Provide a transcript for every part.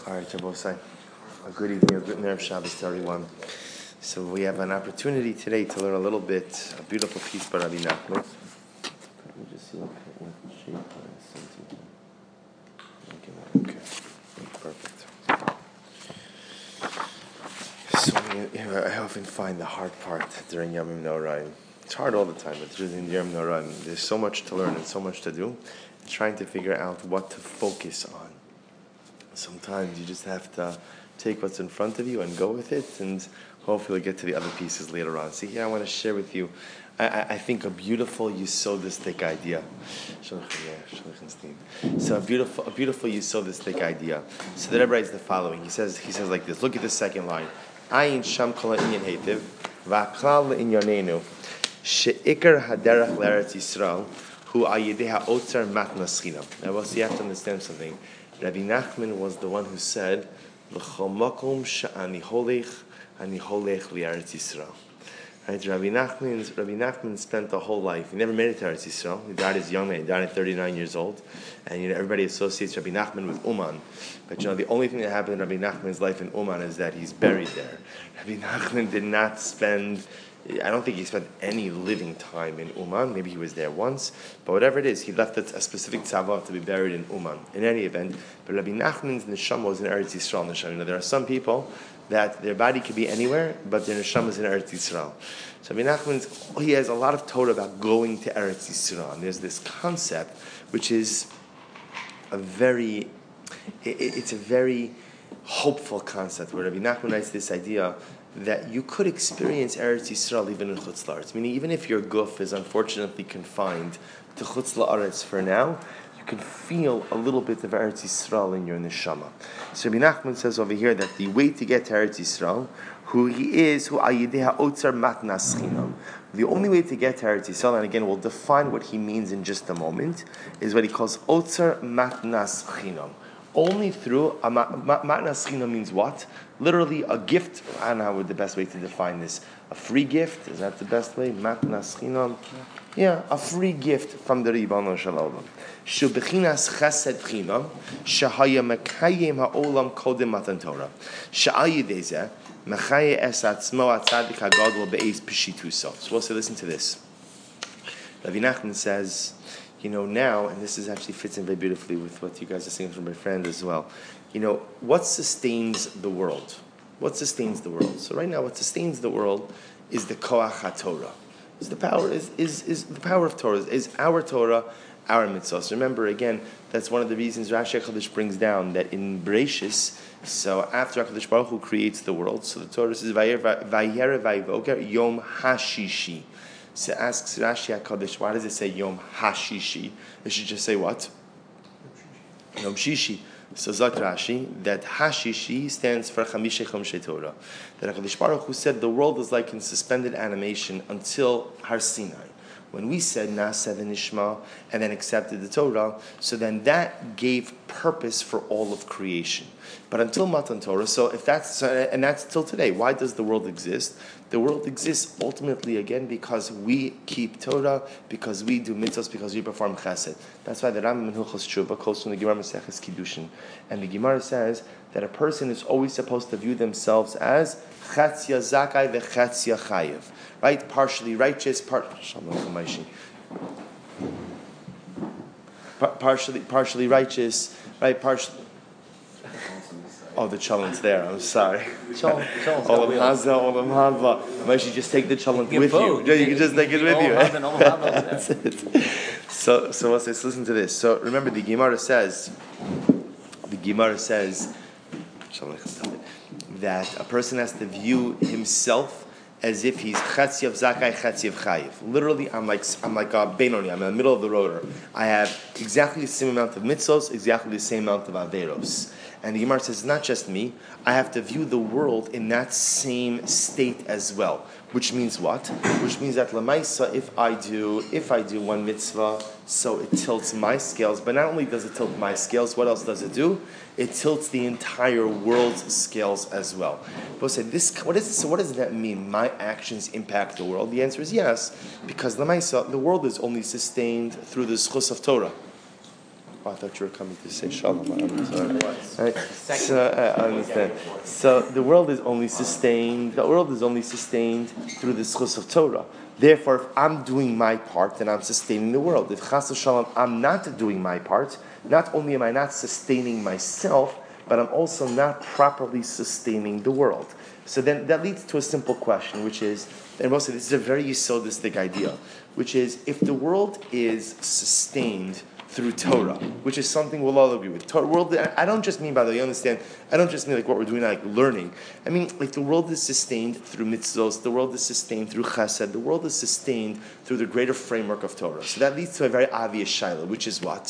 All right, Jabosai. A good evening, a good Erev Shabbos to everyone. So we have an opportunity today to learn a little bit, a beautiful piece by Rabbi Nachman. Let me just see what shape I sent you. Okay, perfect. So I often find the hard part during Yom Noraim. It's hard all the time, but during Yom Noraim, there's so much to learn and so much to do. Trying to figure out what to focus on. Sometimes you just have to take what's in front of you and go with it, and hopefully get to the other pieces later on. See, here I want to share with you, I think a beautiful Yisodistic idea. So a beautiful Yisodistic idea. So the Rebbe writes the following. He says like this. Look at the second line. Ayin sham kol inyan hetiv, va'klal le'inyanenu, she'ikar haderach l'eretz Yisrael, hu ayidei ha'otzer matnas chinam. Now, you have to understand something. Rabbi Nachman was the one who said, "L'chol makom she'ani holech, ani holech li'eretz Yisrael." Right? Rabbi Nachman spent the whole life. He never made it to Eretz Yisrael. He died as young man. He died at 39 years old, and everybody associates Rabbi Nachman with Uman. But the only thing that happened in Rabbi Nachman's life in Uman is that he's buried there. Rabbi Nachman did not spend. I don't think he spent any living time in Uman. Maybe he was there once. But whatever it is, he left a specific tzavah to be buried in Uman. In any event, but Rabbi Nachman's neshama was in Eretz Yisrael neshama. There are some people that their body could be anywhere, but their neshama is in Eretz Yisrael. So Rabbi Nachman, he has a lot of Torah about going to Eretz Yisrael. And there's this concept, which is it's a very hopeful concept, where Rabbi Nachman writes this idea that you could experience Eretz Yisrael even in Chutz La'aretz. Meaning, even if your guf is unfortunately confined to Chutz La'aretz for now, you can feel a little bit of Eretz Yisrael in your neshama. So Rabbi Nachman says over here that the way to get to Eretz Yisrael, who he is, who ayidei ha'otzer matnas chinam. The only way to get to Eretz Yisrael, and again we'll define what he means in just a moment, is what he calls otzer matnas chinam. Only through matnas chinam means what? Literally a gift. I don't know what the best way to define this. A free gift, is that the best way? Matnas chinam. Yeah, a free gift from the Ribbono Shel Olam. Shubechinas chesed chinam shehaya mekayim ha'olam kodem matan Torah. She'ayidei zeh mechaye es atzmo atzadik hagadol be'ez peshituso. So we'll say, listen to this. Rabbi Nachman says, now, and this actually fits in very beautifully with what you guys are saying from my friend as well. What sustains the world? What sustains the world? So right now, what sustains the world is the koach haTorah. Is the power is the power of Torah? Is our Torah, our mitzvahs? Remember, again, that's one of the reasons Rashi HaKadosh brings down that in Bereshis. So after HaKadosh Baruch Hu creates the world, so the Torah says Vayera Vayivoker Yom Hashishi. So asks Rashi HaKadosh, why does it say Yom Hashishi? It should just say what? Yom Shishi. So Zak Rashi, that Hashishi stands for Chamishe Chomshei Torah. That HaKadosh Baruch Hu said the world is like in suspended animation until Har Sinai. When we said Na'aseh v'nishma and then accepted the Torah, so then that gave purpose for all of creation. But until Matan Torah, and that's till today. Why does the world exist? The world exists ultimately again because we keep Torah, because we do mitzvahs, because we perform chesed. That's why the Rambam in Hilchos Tshuva quotes from the Gemara Maseches Kiddushin, and the Gemara says that a person is always supposed to view themselves as chatzia zakai vechatzia chayiv, right? Partially righteous, partially righteous, right? Partially. Oh, the chalent's there. I'm sorry. Olam Haza, Olam Hava. Moshe, just take the chalent with you. You can just take it with you. That's it. So let's listen to this. So remember, the Gemara says that a person has to view himself as if he's chetzi of zakai, chetzi of chayiv. Literally, I'm like a benoni. I'm in the middle of the road. I have exactly the same amount of mitzvos, exactly the same amount of averos. And the Gemara says, not just me, I have to view the world in that same state as well. Which means what? Which means that Lamaisa, if I do one mitzvah, so it tilts my scales. But not only does it tilt my scales, what else does it do? It tilts the entire world's scales as well. But say, what does that mean? My actions impact the world? The answer is yes, because Lamaisa, the world is only sustained through the zchus of Torah. Oh, I thought you were coming to say shalom. I'm sorry. Right? So I understand. So the world is only sustained. The world is only sustained through the schus of Torah. Therefore, if I'm doing my part, then I'm sustaining the world. If chas v'shalom, I'm not doing my part, not only am I not sustaining myself, but I'm also not properly sustaining the world. So then that leads to a simple question, which is, and mostly this is a very yesodistic idea, which is, if the world is sustained through Torah, which is something we'll all agree with. Torah, world, I don't just mean, by the way, you understand, I don't just mean like what we're doing, like learning. I mean, like the world is sustained through mitzvos, the world is sustained through chesed, the world is sustained through the greater framework of Torah. So that leads to a very obvious shaila, which is what?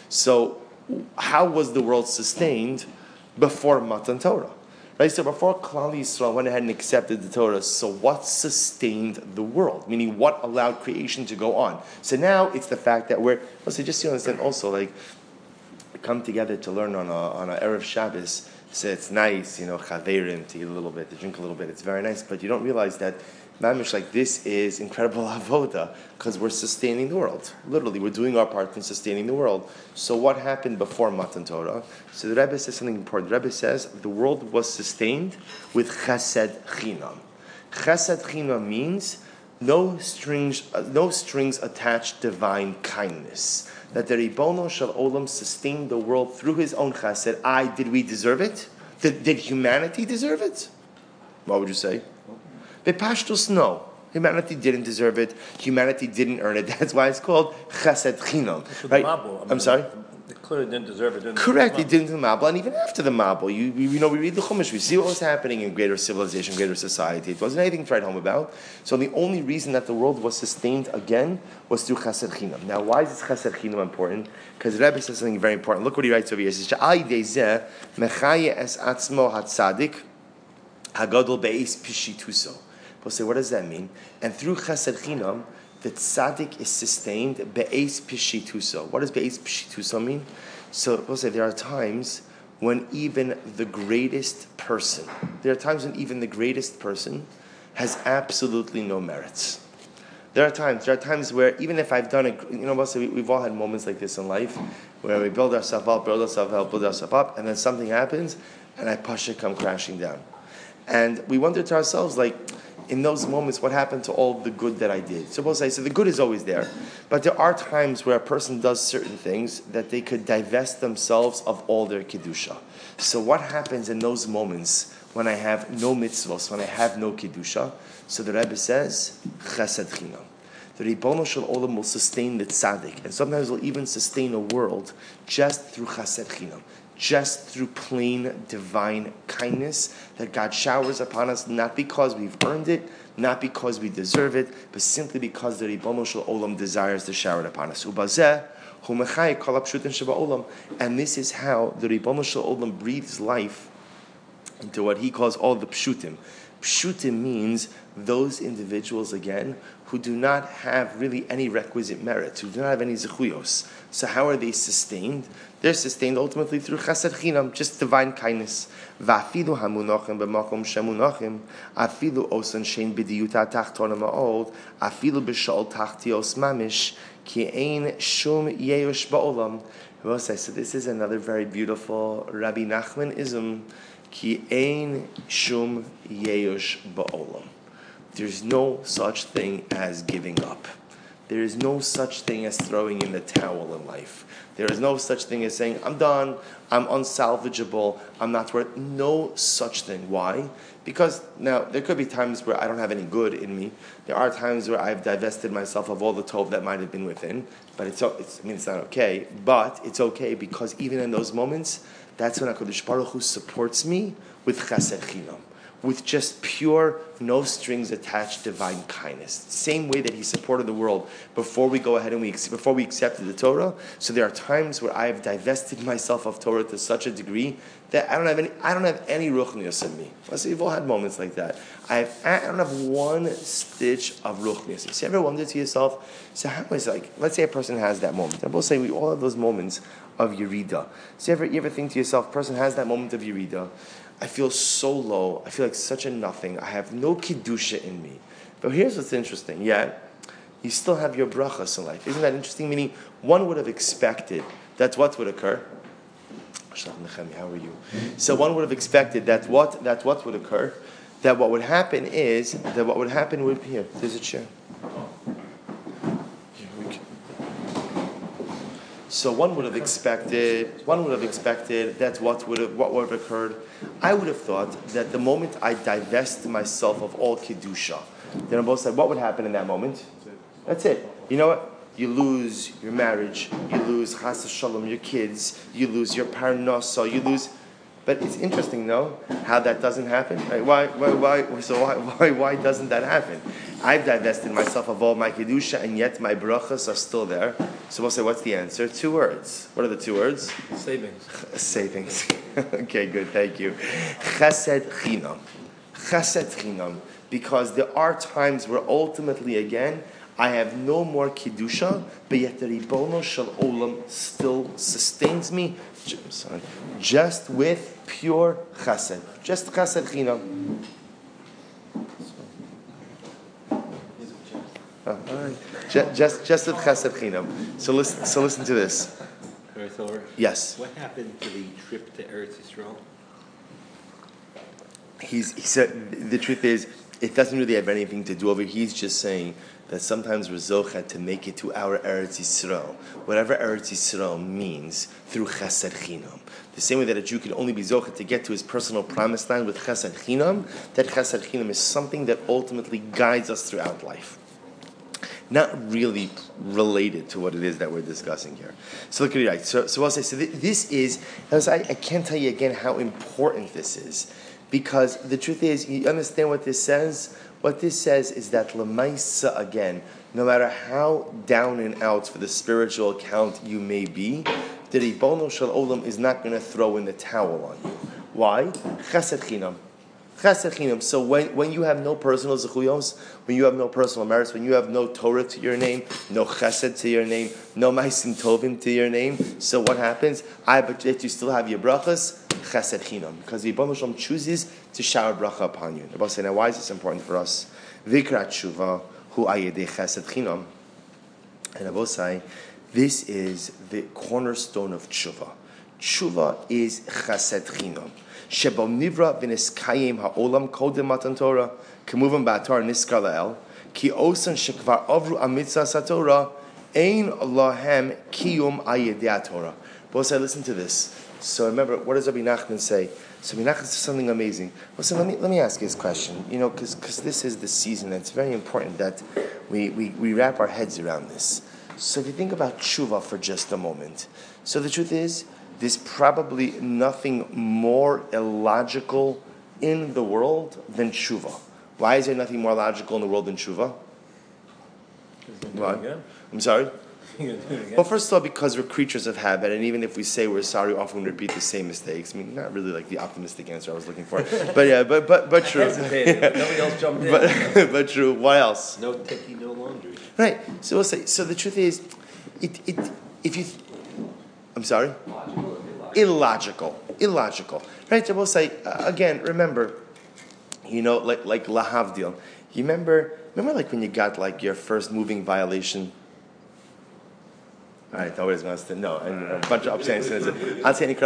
So, how was the world sustained before Matan Torah? Right, so before Klal Yisrael went ahead and accepted the Torah, so what sustained the world? Meaning, what allowed creation to go on? So now it's the fact that we're. So just to understand, also like come together to learn on a erev Shabbos. So it's nice, chaverim, to eat a little bit, to drink a little bit. It's very nice, but you don't realize that. Mamish, like this is incredible avoda because we're sustaining the world. Literally, we're doing our part in sustaining the world. So what happened before Matan Torah? So the Rebbe says something important. The Rebbe says the world was sustained with chesed chinam. Chesed chinam means no strings attached divine kindness. That the Ribono Shel Olam sustained the world through His own chesed. Did we deserve it? Did humanity deserve it? What would you say? Bepashtus, no. Humanity didn't deserve it. Humanity didn't earn it. That's why it's called chesed chinam. Right? I'm sorry? They clearly didn't deserve it. Correct. They didn't do the Mabul. And even after the Mabul, we read the Chumash. We see what was happening in greater civilization, greater society. It wasn't anything to write home about. So the only reason that the world was sustained again was through chesed chinam. Now, why is this chesed chinam important? Because the Rebbe says something very important. Look what he writes over here. He says, "Sha'ai dezeh mechaye es atzmo hatzadik hagadol be'es pishituso." We'll say, what does that mean? And through chesed chinam, the tzaddik is sustained be'ez pishituso. What does be'ez pishituso mean? So we'll say there are times when even the greatest person has absolutely no merits. There are times where even if I've done it, we'll say we've all had moments like this in life where we build ourselves up, and then something happens, and I pasha come crashing down. And we wonder to ourselves, like, in those moments, what happened to all the good that I did? So the good is always there. But there are times where a person does certain things that they could divest themselves of all their Kedusha. So what happens in those moments when I have no mitzvos, when I have no Kedusha? So the Rebbe says, Chesed Chinam. The Ribono Shel Olam will sustain the tzaddik. And sometimes will even sustain a world just through Chesed Chinam. Just through plain divine kindness that God showers upon us, not because we've earned it, not because we deserve it, but simply because the Ribono Shel Olam desires to shower it upon us. And this is how the Ribono Shel Olam breathes life into what he calls all the pshutim. Pshutim means those individuals, again, who do not have really any requisite merits, who do not have any zechuyos. So how are they sustained? They're sustained ultimately through chesed chinam, just divine kindness. Va'afilu hamunachim b'makom shemunachim, afilu osan shein b'diyuta tachtona ma'od, afilu b'shol tachtios mamish, ki ein shum yeyosh ba'olam. So this is another very beautiful Rabbi Nachman-ism. Ki ein shum yeyosh ba'olam. There's no such thing as giving up. There is no such thing as throwing in the towel in life. There is no such thing as saying, I'm done, I'm unsalvageable, I'm not worth. No such thing. Why? Because now there could be times where I don't have any good in me. There are times where I've divested myself of all the tov that might have been within. But it's not okay. But it's okay because even in those moments, that's when HaKadosh Baruch Hu supports me with chesed chinam, with just pure, no strings attached divine kindness. Same way that He supported the world before we go ahead and before we accepted the Torah. So there are times where I have divested myself of Torah to such a degree that I don't have any ruchnius in me. Let's say we've all had moments like that. I don't have one stitch of ruchnius. So you ever wonder to yourself, so how is it like? Let's say a person has that moment. I will say we all have those moments of Yerida. So you ever think to yourself, a person has that moment of Yerida. I feel so low. I feel like such a nothing. I have no kedusha in me. But here's what's interesting. You still have your brachas in life. Isn't that interesting? Meaning, one would have expected that what would occur? How are you? So one would have expected that what would occur, that what would happen would be here. There's a chair. So one would have expected that what would have occurred. I would have thought that the moment I divest myself of all kedusha, then Rabbi said, what would happen in that moment? That's it. You know what? You lose your marriage, you lose chas shalom, your kids, you lose your parnasa, you lose. But it's interesting, no, how that doesn't happen. Right? Why doesn't that happen? I've divested myself of all my kedusha, and yet my brachas are still there. So we'll say, what's the answer? 2 words. What are the 2 words? Savings. Savings. Okay, good. Thank you. Chesed chinam. Chesed chinam. Because there are times where ultimately, again, I have no more kedusha, but yet the Ribono Shel Olam still sustains me, just with pure chesed, just chesed chinam. All right. Just with chesed chinam. So listen to this. Yes. What happened to the trip to Eretz Yisrael? He said the truth is it doesn't really have anything to do over. He's just saying that sometimes we're zocheh to make it to our Eretz Yisrael, whatever Eretz Yisrael means, through chesed chinam. The same way that a Jew can only be zocheh to get to his personal promised land with chesed chinam, that chesed chinam is something that ultimately guides us throughout life. Not really related to what it is that we're discussing here. So look at it, right? So I'll say, this is, I can't tell you again how important this is, because the truth is, you understand what this says? What this says is that Lamaisa, again, no matter how down and out for the spiritual account you may be, the Ribono Shel Olam is not going to throw in the towel on you. Why? Chesed chinam. Chesed chinam. So when you have no personal zechuyos, when you have no personal merits, when you have no Torah to your name, no chesed to your name, no ma'asim tovim to your name, so what happens? But yet you still have your brachas, chesed chinam, because the Ribono Shel Olam chooses to shower bracha upon you. Rabbi say, now why is this important for us? Vikrat tshuva hu ayedei chesed chinam, and Rabbi say, this is the cornerstone of tshuva. Tshuva is chesed chinam. Shebo nivra v'niskayim ha'olam kodem matan Torah kemuvam ba'atar niskar la'el ki osan shekvar avru amitzah satorah ein lahem kiyum ayedei Torah. Both say, listen to this. So remember, what does Rabbi Nachman say? So Rabbi Nachman says something amazing. Listen, let me ask you this question. You know, because this is the season, and it's very important that we wrap our heads around this. So if you think about tshuva for just a moment. So the truth is, there's probably nothing more illogical in the world than tshuva. Why is there nothing more logical in the world than tshuva? Why? I'm sorry? Well, first of all, because we're creatures of habit, and even if we say we're sorry, often we repeat the same mistakes. I mean, not really like the optimistic answer I was looking for, but yeah, but true. Nobody else jumped in. But true. What else? No techie, no laundry. Right. So we'll say. So the truth is, if you, I'm sorry. Illogical. Right. So we'll say again. Remember, you know, like lahavdil. You remember like when you got like your first moving violation. All right, nobody's going to no, and a bunch of upstanding citizens.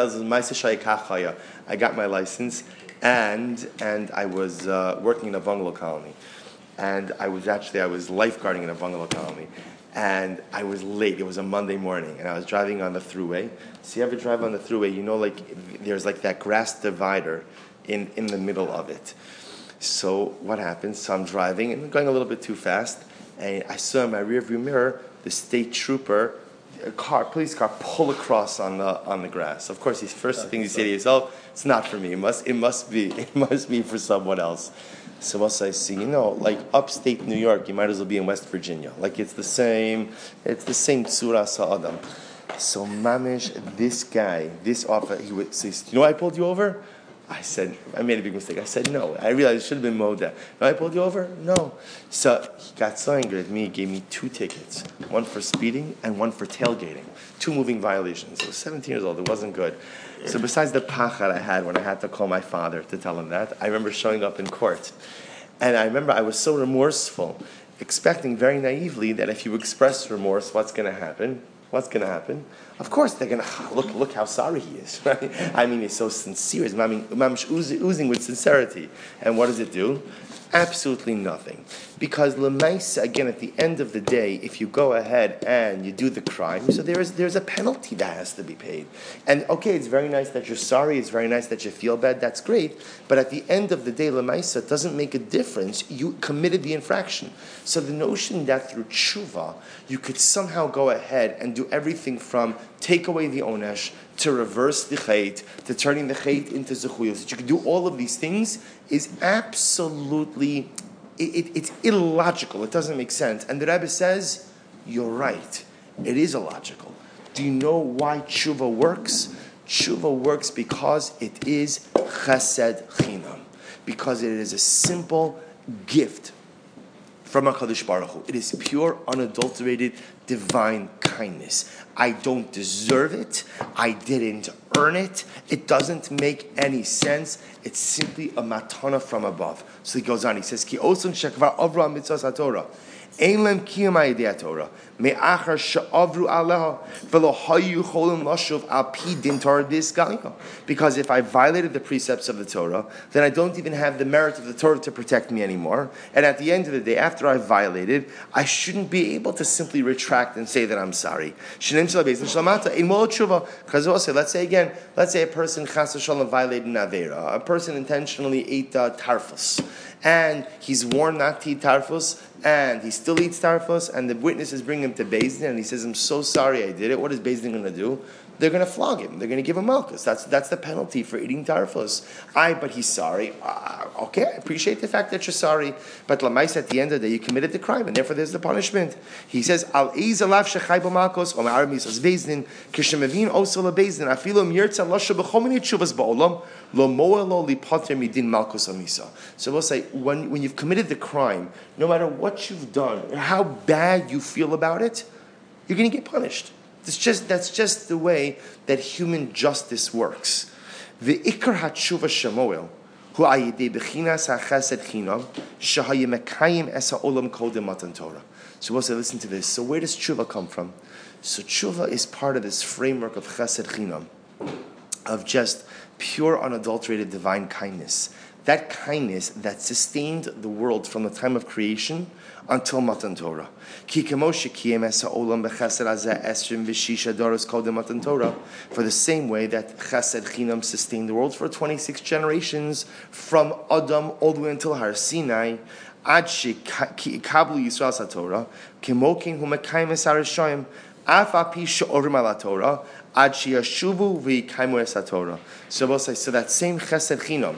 I got my license, and I was working in a bungalow colony, and I was lifeguarding in a bungalow colony, and I was late. It was a Monday morning, and I was driving on the thruway. So you ever drive on the thruway? You know, like there's like that grass divider in the middle of it. So what happens? So I'm driving and I'm going a little bit too fast, and I saw in my rearview mirror the state trooper. Police car pull across on the grass. Of course, the first thing you say to yourself, it's not for me. It must be for someone else. So once I see, like upstate New York, you might as well be in West Virginia. Like it's the same tzura sa'adam. So mamish, this officer, he would say, why I pulled you over? I said, I made a big mistake. I said, no. I realized it should have been Moda. No, I pulled you over? No. So he got so angry at me, he gave me 2 tickets. One for speeding and one for tailgating. 2 moving violations. I was 17 years old. It wasn't good. So besides the pachad I had when I had to call my father to tell him that, I remember showing up in court. And I remember I was so remorseful, expecting very naively that if you express remorse, what's going to happen? Of course, they're going to look how sorry he is. Right? I mean, he's so sincere. He's oozing with sincerity. And what does it do? Absolutely nothing. Because Lemaisa, again, at the end of the day, if you go ahead and you do the crime, so there's a penalty that has to be paid. And okay, it's very nice that you're sorry, it's very nice that you feel bad, that's great, but at the end of the day, Lemaisa, doesn't make a difference. You committed the infraction. So the notion that through tshuva, you could somehow go ahead and do everything from take away the onesh, to reverse the chait, to turning the chait into zechuyos, that you can do all of these things is absolutely, it's illogical. It doesn't make sense. And the Rebbe says, you're right. It is illogical. Do you know why tshuva works? Tshuva works because it is chesed chinam. Because it is a simple gift from HaKadosh Baruch Hu. It is pure, unadulterated, divine kindness. I don't deserve it. I didn't earn it. It doesn't make any sense. It's simply a matana from above. So he goes on. He says, "Ki osun shekvar avra mitzvos haTorah, ein lem kiyum ha'idei haTorah, me'achar she'avru aleha, v'lo hayu cholim lashuv al pi din Torah disgalia." Because if I violated the precepts of the Torah, then I don't even have the merit of the Torah to protect me anymore. And at the end of the day, after I violated, I shouldn't be able to simply retract and say that I'm sorry. Because let's say a person chas v'shalom violated an avera. A person intentionally ate tarfus, and he's warned not to eat tarfus, and he still eats tarfus, and the witnesses bring him to Beis Din, and he says, "I'm so sorry I did it." What is Beis Din going to do? They're going to flog him. They're going to give him malchus. That's the penalty for eating tarfus. But he's sorry. Okay, I appreciate the fact that you're sorry. But lamais, at the end of the day, you committed the crime, and therefore there's the punishment. He says, "Al eiz alav shechai b'malchus o me'arim yisas Beis Din k'shemevin oso leBeis Din afilo mirtza lasha b'chomini tshuvas ba'olam lo moelo lipater midin malchus amisa." So we'll say when you've committed the crime, no matter what you've done or how bad you feel about it, you're going to get punished. That's just the way that human justice works. The ikar hatshuva shemoel hu ayidei bechinas hachesed chinam shehayim mekayim esa olam kodem matan Torah. So we'll say, listen to this. So where does tshuva come from? So tshuva is part of this framework of chesed chinam, of just pure, unadulterated divine kindness. That kindness that sustained the world from the time of creation until Matan Torah. For the same way that Chesed Chinam sustained the world for 26 generations, from Adam all the way until Har Sinai, Ad Kablu Yisrael SaTorah, Kemokin Hu Mekayim Es HaRishayim, Af Api She'orim Al HaTorah, Ad Sheyashuvu V'Yikaymu Es HaTorah. So we'll say, so that same Chesed Chinam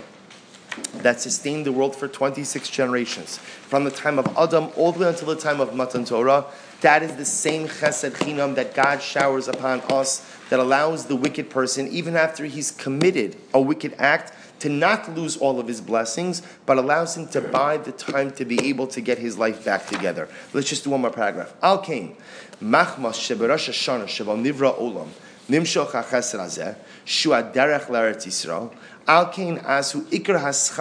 that sustained the world for 26 generations, from the time of Adam all the way until the time of Matan Torah, that is the same chesed chinam that God showers upon us, that allows the wicked person, even after he's committed a wicked act, to not lose all of his blessings, but allows him to buy the time to be able to get his life back together. Let's just do one more paragraph. Al kain, machmas sheberash hashana sheval nivra olam, nimshoch hachesed hazeh, shua derech l'Eretz Yisrael, Alkein asu ikar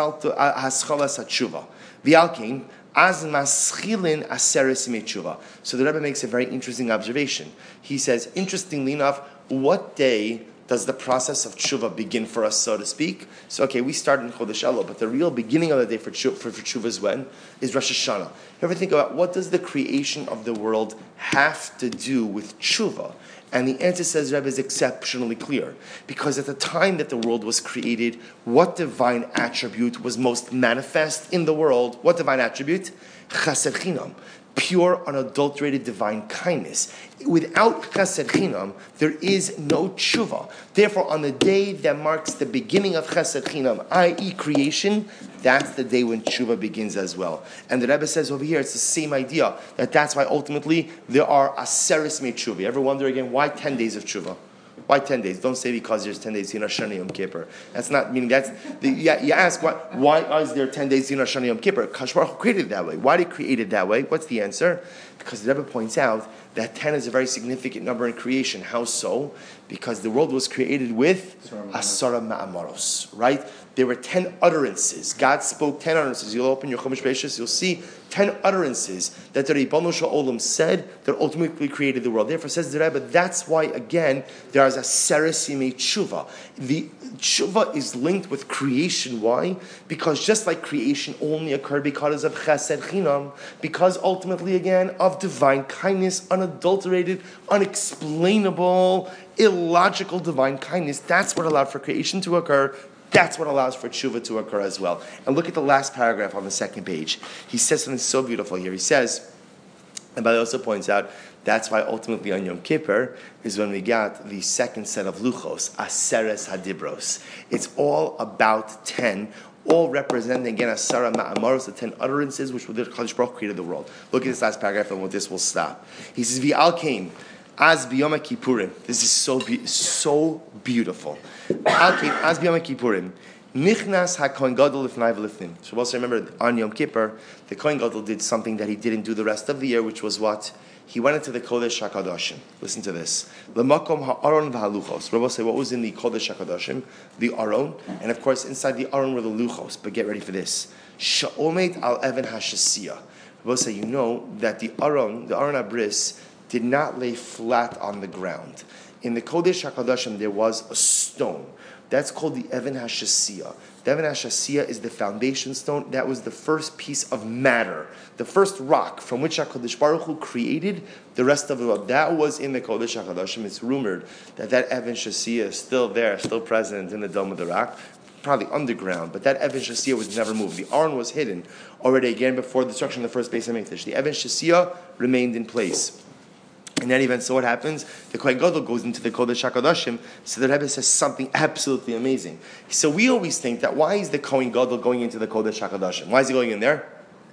haschalas hatshuva. The alkein as maschilin aseres metshuva. So the Rebbe makes a very interesting observation. He says, interestingly enough, what day does the process of tshuva begin for us, so to speak? So, okay, we start in Chodesh Elul, but the real beginning of the day for tshuva is when? Is Rosh Hashanah. You ever think about what does the creation of the world have to do with tshuva? And the answer, says Rebbe, is exceptionally clear. Because at the time that the world was created, what divine attribute was most manifest in the world? What divine attribute? Chesed Chinam. Pure, unadulterated divine kindness. Without Chesed Chinam, there is no tshuva. Therefore, on the day that marks the beginning of Chesed Chinam, i.e. creation, that's the day when tshuva begins as well. And the Rebbe says over here, it's the same idea, that's why ultimately there are aseres tshuva. You ever wonder again, why 10 days of tshuva? Why 10 days? Don't say because there's 10 days in Rosh Hashanah Yom Kippur. That's not meaning you ask why is there 10 days in Rosh Hashanah Yom Kippur? Kadosh Baruch Hu created it that way. Why did he create it that way? What's the answer? Because the Rebbe points out that 10 is a very significant number in creation. How so? Because the world was created with Asara Ma'amaros, right? There were 10 utterances. God spoke 10 utterances. You'll open your Chumash Beishus, you'll see 10 utterances that the Ribono Shel Olam said that ultimately created the world. Therefore, says the Rebbe, that's why, again, there is a Seres Yimei Tshuva. The Tshuva is linked with creation. Why? Because just like creation only occurred because of Chesed Chinam, because ultimately, again, of divine kindness, unadulterated, unexplainable, illogical divine kindness, that's what allowed for creation to occur. That's what allows for tshuva to occur as well. And look at the last paragraph on the second page. He says something so beautiful here. He says, and Bali also points out, that's why ultimately on Yom Kippur is when we got the second set of luchos, Aseres Hadibros. It's all about 10, all representing again Asara Ma'amaros, the 10 utterances which the Kadosh Baruch Hu created the world. Look at this last paragraph and with this we'll stop. He says, V'al came. As biyom Kippurim, this is so beautiful. As biyom Kippurim, nichnas haKohen Gadol lifnai v'lifnim. So also remember on Yom Kippur, the Kohen Gadol did something that he didn't do the rest of the year, which was what? He went into the Kodesh HaKadoshim. Listen to this. L'makom ha'aron v'haluchos. Rabbi say what was in the Kodesh HaKadoshim? The Aron, and of course inside the Aron were the luchos. But get ready for this. Sha'omet al even hashasiyah. Rabbi say you know that the Aron Abris, did not lay flat on the ground. In the Kodesh HaKadoshim, there was a stone. That's called the Even HaShasiyah. The Even HaShasiyah is the foundation stone. That was the first piece of matter, the first rock from which HaKadosh Baruch Hu created the rest of the world. That was in the Kodesh HaKadoshim. It's rumored that Even HaShasiyah is still there, still present in the Dome of the Rock, probably underground, but that Even Shasiyah was never moved. The Aron was hidden already again before the destruction of the first Beis HaMikdash. The Even Shasiyah remained in place. In that event, so what happens? The Kohen Gadol goes into the Kodesh HaKadoshim, so the Rebbe says something absolutely amazing. So we always think that why is the Kohen Gadol going into the Kodesh HaKadoshim? Why is he going in there?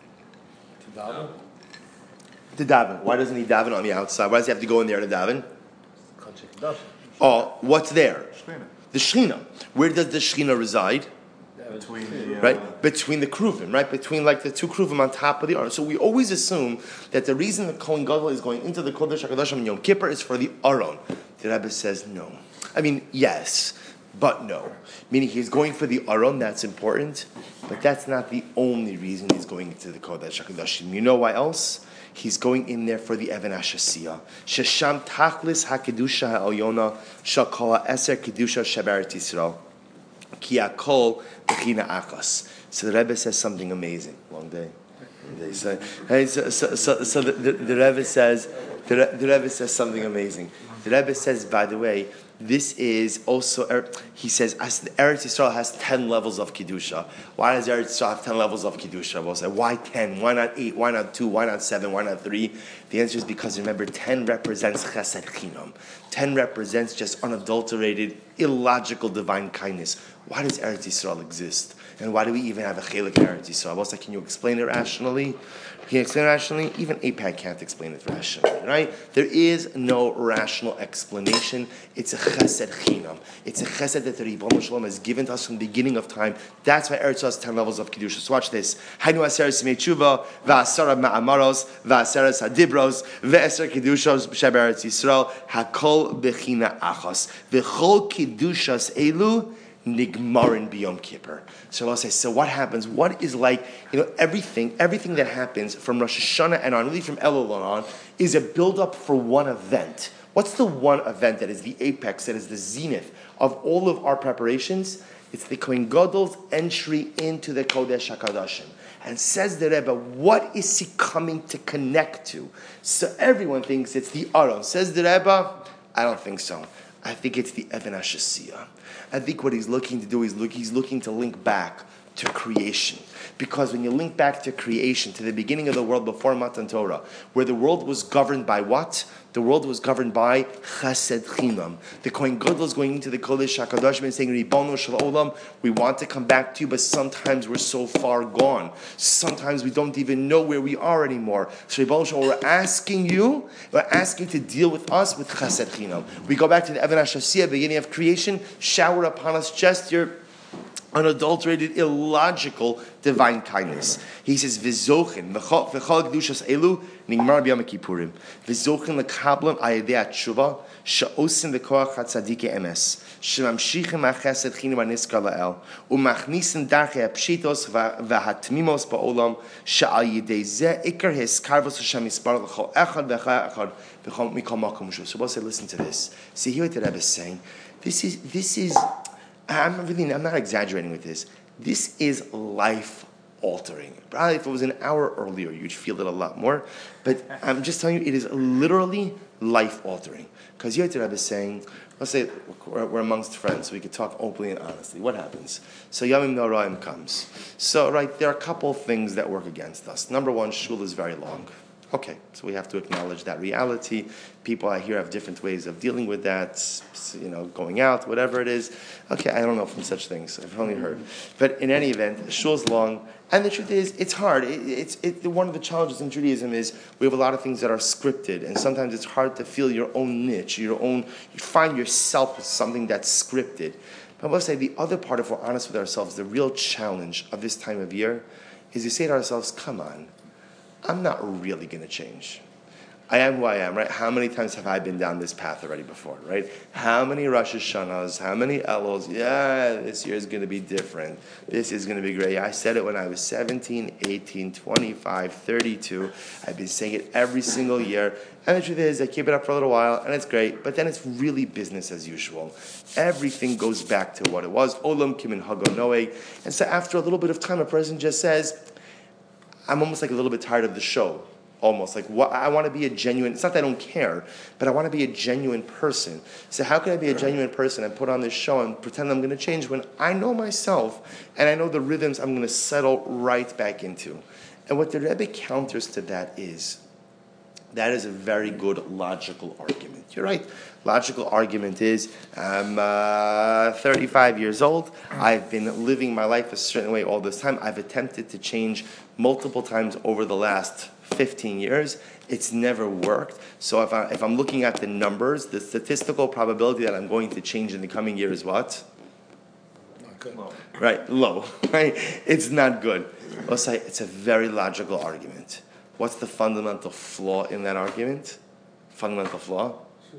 To daven. To daven. Why doesn't he daven on the outside? Why does he have to go in there to daven? Kodesh. Oh, what's there? Shechina. The Shechina. Where does the Shechina reside? Between the kruvim, right? Between like the two kruvim on top of the Aron. So we always assume that the reason the Kohen Gadol is going into the Kodesh HaKadoshim in Yom Kippur is for the Aron. The Rebbe says no. I mean, yes, but no. Meaning he's going for the Aron, that's important, but that's not the only reason he's going into the Kodesh HaKadoshim. You know why else? He's going in there for the Even HaShasiyah. Shesham tachlis hakedusha ha'olyona shakala eser kedusha shebaret Yisrael. Ki akol b'china achas. So the Rebbe says something amazing. Long day. So the Rebbe says something amazing. The Rebbe says, by the way, this is also, he says, Eretz Yisrael has 10 levels of Kedusha. Why does Eretz Yisrael have 10 levels of Kedusha? We'll say, why 10? Why not 8? Why not 2? Why not 7? Why not 3? The answer is because, remember, 10 represents Chesed Chinam. 10 represents just unadulterated, illogical divine kindness. Why does Eretz Yisrael exist? And why do we even have a Chelik in Eretz Yisrael? We'll say, can you explain it rationally? Can you explain it rationally? Even APAC can't explain it rationally, right? There is no rational explanation. It's a chesed chinam. It's a chesed that the Ribono Shel Olam has given to us from the beginning of time. That's why Eretz Yisrael has 10 levels of Kedusha. So watch this. Hainu aseres yimei tshuva, v'asara ma'amaros, v'aseres hadibros, v'eser kedushos b'Eretz Yisrael, hakol b'china achos. V'chol kedushas elu, Nigmarin b'Yom Kippur. So I'll say, so what happens? What is like, everything that happens from Rosh Hashanah and on, really from Elul on, is a build-up for one event. What's the one event that is the apex, that is the zenith of all of our preparations? It's the Kohen Gadol's entry into the Kodesh HaKadoshim. And says the Rebbe, what is he coming to connect to? So everyone thinks it's the Aron. Says the Rebbe, I don't think so. I think it's the Even HaShasiyah. I think what he's looking to do is he's looking to link back to creation. Because when you link back to creation, to the beginning of the world before Matan Torah, where the world was governed by what? The world was governed by Chesed Chinam. The Kohen Gadol is going into the Kodesh HaKadoshim and saying, Ribono Shel Olam, we want to come back to you, but sometimes we're so far gone. Sometimes we don't even know where we are anymore. So Ribono Shel Olam, we're asking you to deal with us with Chesed Chinam. We go back to the Even HaShasiyah, beginning of creation, shower upon us just your unadulterated, illogical divine kindness. He says, "V'zochin v'chol kedushas elu nigmar b'yom kippurim. V'zochin lekablam ayedei tshuva she'osim v'koach hatzadike emes shemamshichim ha'chesed chinim ha'niskar la'el u'machnisim darchei ha'pshitos v'hatmimos ba'olam she'al yidei zeh ikar hiskarvos Hashem yispar l'chol echad v'echad v'chol mikol makom ushu." So we'll say, listen to this. See, here what the Rebbe is saying. This is. I'm not exaggerating with this. This is life altering. Probably if it was an hour earlier, you'd feel it a lot more. But I'm just telling you, it is literally life altering. Because here the Rebbe is saying, let's say we're amongst friends, so we could talk openly and honestly. What happens? So Yamim Noraim comes. So, right, there are a couple of things that work against us. Number one, shul is very long. Okay, so we have to acknowledge that reality. People I hear have different ways of dealing with that, going out, whatever it is. Okay, I don't know from such things. I've only heard. But in any event, shul's long, and the truth is, it's hard. One of the challenges in Judaism is we have a lot of things that are scripted, and sometimes it's hard to feel your own niche, you find yourself as something that's scripted. But I must say, the other part, if we're honest with ourselves, the real challenge of this time of year is to say to ourselves, come on, I'm not really going to change. I am who I am, right? How many times have I been down this path already before, right? How many Rosh Hashanahs, how many Elos? Yeah, this year is going to be different. This is going to be great. I said it when I was 17, 18, 25, 32. I've been saying it every single year. And the truth is, I keep it up for a little while, and it's great, but then it's really business as usual. Everything goes back to what it was. Olam kimin hago noeg. And so after a little bit of time, a person just says, I'm almost like a little bit tired of the show. Almost like I want to be a genuine. It's not that I don't care, but I want to be a genuine person. So how can I be a genuine person and put on this show and pretend I'm going to change when I know myself and I know the rhythms I'm going to settle right back into? And what the Rebbe counters to that is a very good logical argument. You're right. Logical argument is, I'm 35 years old. I've been living my life a certain way all this time. I've attempted to change multiple times over the last 15 years. It's never worked. So if I'm looking at the numbers, the statistical probability that I'm going to change in the coming year is what? Not good. Low. Right, low. Right? It's not good. I'll say it's a very logical argument. What's the fundamental flaw in that argument? Fundamental flaw?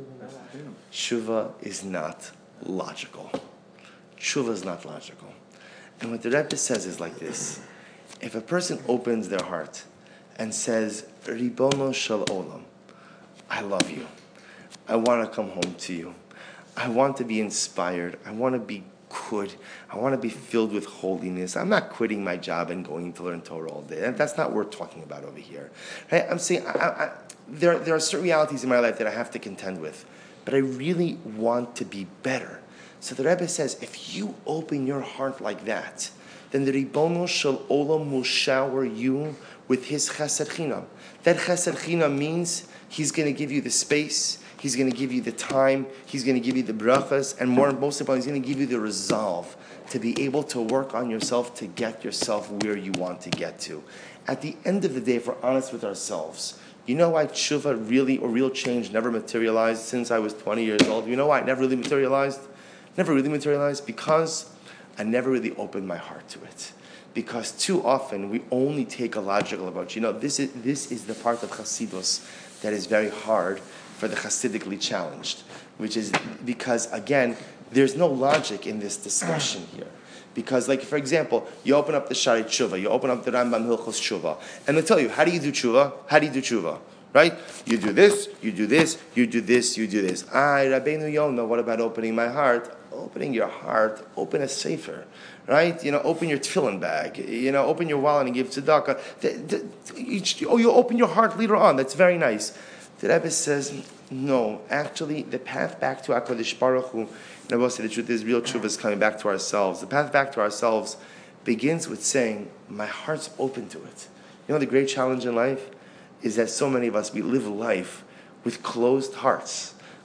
Tshuva is not logical. Tshuva is not logical. And what the Rebbe says is like this. If a person opens their heart and says, Ribono shel olam, I love you. I want to come home to you. I want to be inspired. I want to be good. I want to be filled with holiness. I'm not quitting my job and going to learn Torah all day. That's not what we're talking about over here. Right? I'm saying there are certain realities in my life that I have to contend with, but I really want to be better. So the Rebbe says, if you open your heart like that, then the Ribono shel olam will shower you with his chesed chinam. That chesed chinam means he's going to give you the space, he's going to give you the time, he's going to give you the brachas, and most importantly, he's going to give you the resolve to be able to work on yourself to get yourself where you want to get to. At the end of the day, if we're honest with ourselves, you know why tshuva really, or real change, never materialized since I was 20 years old? You know why it never really materialized? Never really materialized? Because I never really opened my heart to it. Because too often we only take a logical approach. This is the part of Chasidus that is very hard for the Chasidically challenged, which is because, again, there's no logic in this discussion here. Because, like, for example, you open up the Shari Tshuva, you open up the Rambam Hilchos Tshuva, and they'll tell you, how do you do Tshuva? How do you do Tshuva? Right? You do this, you do this, you do this, you do this. Rabbeinu Yonah, what about opening my heart? Opening your heart, open a sefer, right? Open your tefillin bag. Open your wallet and give tzedakah. You open your heart later on. That's very nice. The Rebbe says, no, actually, the path back to HaKadosh Baruch Hu, and I will say the truth is, real tshuva is coming back to ourselves. The path back to ourselves begins with saying, my heart's open to it. The great challenge in life is that so many of us, we live life with closed hearts.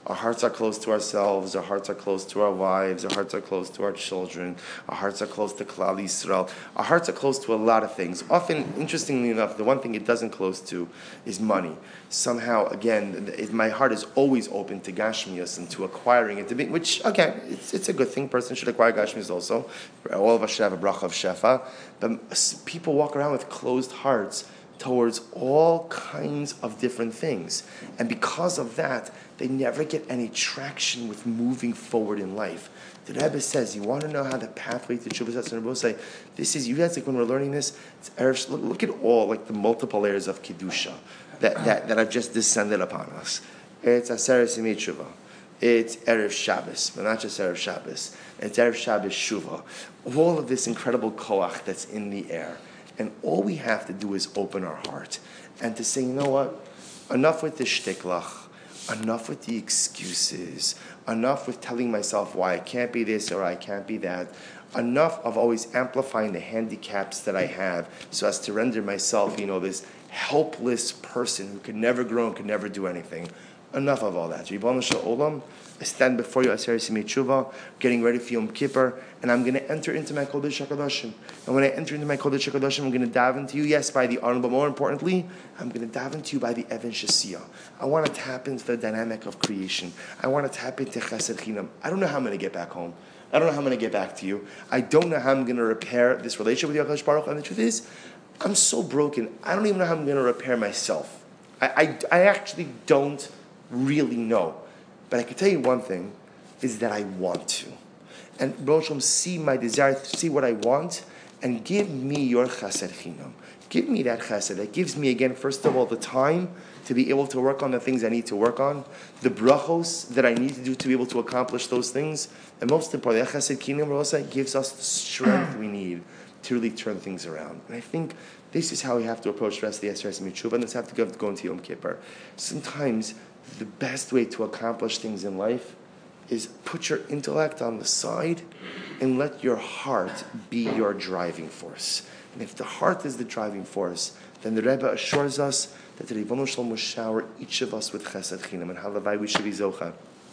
Our hearts are close to ourselves, our hearts are close to our wives, our hearts are close to our children, our hearts are close to Klal Yisrael, our hearts are close to a lot of things. Often, interestingly enough, the one thing it doesn't close to is money. Somehow, again, my heart is always open to Gashmias and to acquiring it, which, again, it's a good thing. Person should acquire Gashmias also. All of us should have a bracha of Shefa. But people walk around with closed hearts towards all kinds of different things. And because of that, they never get any traction with moving forward in life. The Rebbe says, you want to know how the pathway to Teshuvah is, and Rebbe say, this is, you guys, like when we're learning this, it's look at all, like the multiple layers of Kedusha that have just descended upon us. It's Aseret Simei Teshuvah. It's Erev Shabbos, but not just Erev Shabbos. It's Erev Shabbos Shuvah. All of this incredible koach that's in the air. And all we have to do is open our heart and to say, you know what? Enough with the shtiklach. Enough with the excuses. Enough with telling myself why I can't be this or I can't be that. Enough of always amplifying the handicaps that I have so as to render myself, this helpless person who could never grow and could never do anything. Enough of all that. Ribbon Shel Olam, I stand before you, Aseret Simei Teshuvah, getting ready for Yom Kippur, and I'm going to enter into my Kodesh HaKadoshim. And when I enter into my Kodesh HaKadoshim, I'm going to dive into you, yes, by the Aron, but more importantly, I'm going to dive into you by the Even Shesiyah. I want to tap into the dynamic of creation. I want to tap into Chesed Chinam. I don't know how I'm going to get back home. I don't know how I'm going to get back to you. I don't know how I'm going to repair this relationship with HaKadosh Baruch Hu. And the truth is, I'm so broken. I don't even know how I'm going to repair myself. I actually don't really know. But I can tell you one thing, is that I want to. And Baruch Shalom, see my desire, see what I want, and give me your chesed chinam. Give me that chesed. That gives me, again, first of all, the time to be able to work on the things I need to work on, the brachos that I need to do to be able to accomplish those things, and most importantly, that chesed chinam gives us the strength we need to really turn things around. And I think this is how we have to approach the rest of the Aseret Simei Teshuvah, and this have to go into Yom Kippur. Sometimes the best way to accomplish things in life is put your intellect on the side and let your heart be your driving force. And if the heart is the driving force, then the Rebbe assures us that the Ribono Shel Olam will shower each of us with Chesed Chinam. And halavai, we should be zocha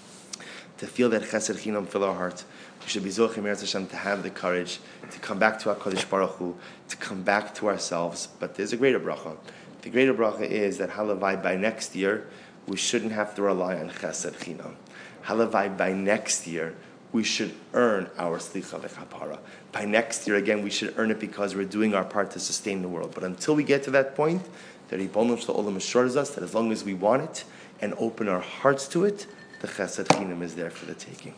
to feel that Chesed Chinam fill our heart. We should be zocha Meretz Hashem to have the courage to come back to HaKadosh Baruch Hu, to come back to ourselves. But there's a greater bracha. The greater bracha is that halavai, by next year, we shouldn't have to rely on Chesed Chinam. Halavai, by next year, we should earn our Slicha V'Kapara. By next year, again, we should earn it because we're doing our part to sustain the world. But until we get to that point, the Ribono Shel Olam assures us that as long as we want it and open our hearts to it, the Chesed Chinam is there for the taking.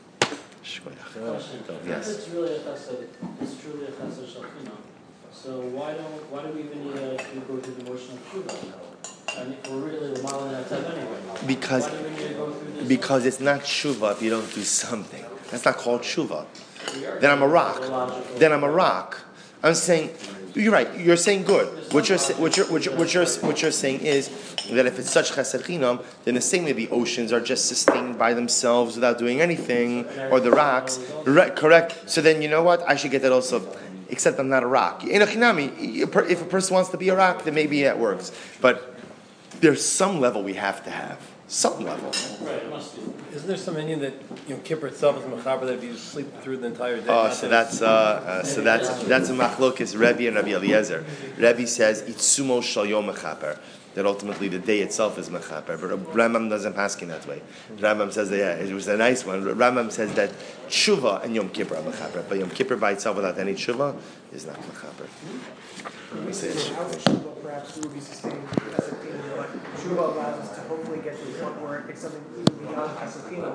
Yes. It's really a chesed. It's truly a chesed shel chinam. So why do we even need to go through the motion of tshuva? And if we're really modeling that type anyway. Because it's not tshuva if you don't do something. That's not called tshuva. Then I'm a rock. I'm saying, you're right. You're saying good. What you're saying is that if it's such chesed chinam, then the same way the oceans are just sustained by themselves without doing anything, or the rocks. Correct. So then you know what? I should get that also. Except I'm not a rock. In a chinami, if a person wants to be a rock, then maybe that works. But there's some level we have to have. Some level. Right, it must be. Isn't there some Indian that Yom Kippur itself is mechaber that if you sleep through the entire day? Oh, so that's a machlokes Rebbe and Rabbi Eliezer. Rebbe says itzumo shel yom mechaper, that ultimately the day itself is mechaper. But Rambam doesn't pass in that way. Rambam says that it was a nice one. Rambam says that tshuva and Yom Kippur are mechaper, but Yom Kippur by itself without any tshuva is not mechaper. Perhaps we will be sustained as a theme. Tshuva allows us to hopefully get to the point where it's something even beyond as a theme.